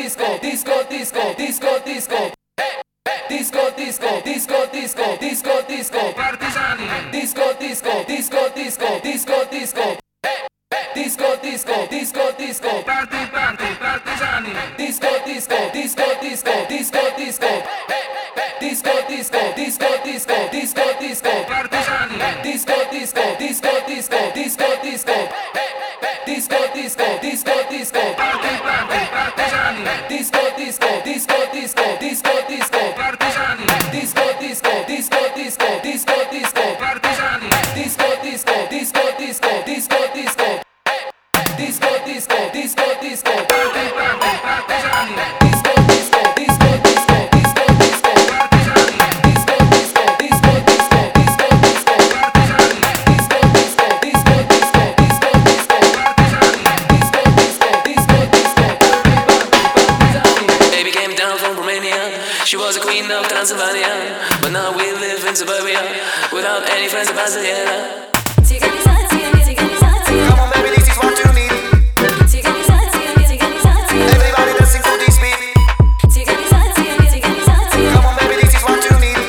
disco, disco, disco, disco, disco. Disco, disco, disco, disco, disco, disco, partigiani. Disco, disco, disco, disco, disco, disco. Disco, disco, disco, disco, party, party, partigiani. Disco, disco, disco, disco, disco, disco. Disco, disco, disco, disco, disco, disco, partigiani. Disco, disco, disco, disco, disco, disco. Disco, disco, disco, disco, party, party, partigiani. Disco, disco, disco, disco, disco, disco, partigiani. Disco, disco, disco, disco, disco, disco, partigiani. Disco, disco, disco, disco, disco, disco. Disco, disco, disco, disco, party, party, partigiani. Disco, disco, disco, disco, disco, disco, partigiani. Disco, disco, disco, disco, disco, disco, partigiani. Disco, disco, disco, disco, disco, disco, partigiani. Disco, disco, disco, disco, partigiani. Baby came down from Romania. She was a queen of Transylvania, but now we live in suburbia without any friends of Brasilia. Come on, baby, this is what you need. Everybody dancing to this beat. Come on, baby, this is what you need.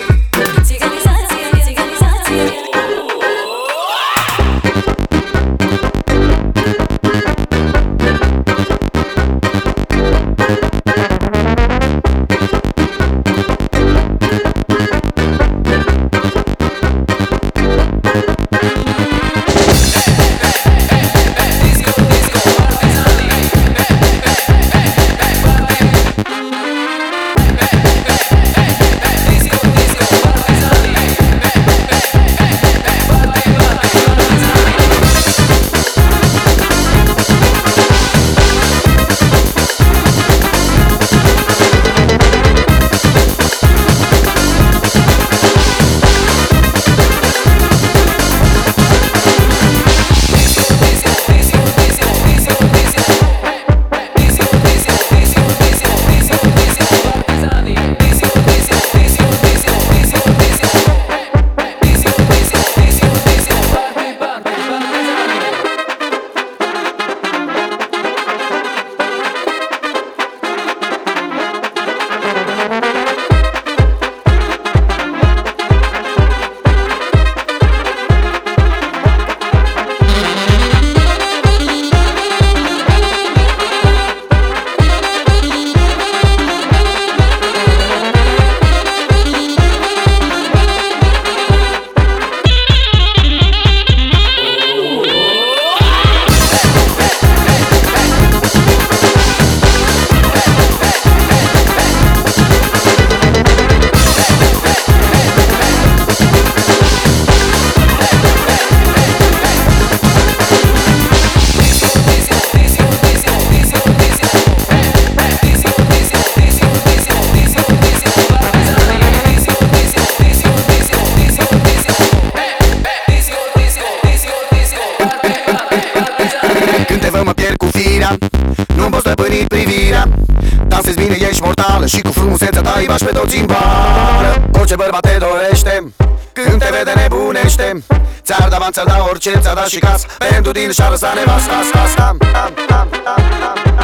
Nu poți stăpâni privirea. Dansezi bine, ești mortală și cu frumusețea ta îi bași pe toți în bară. Orice bărbat te dorește, când te vede nebunește. Ți-ar da bani, ți-ar da orice, ți-ar da și casă. Pentru tine și-ar lăsa nevasta.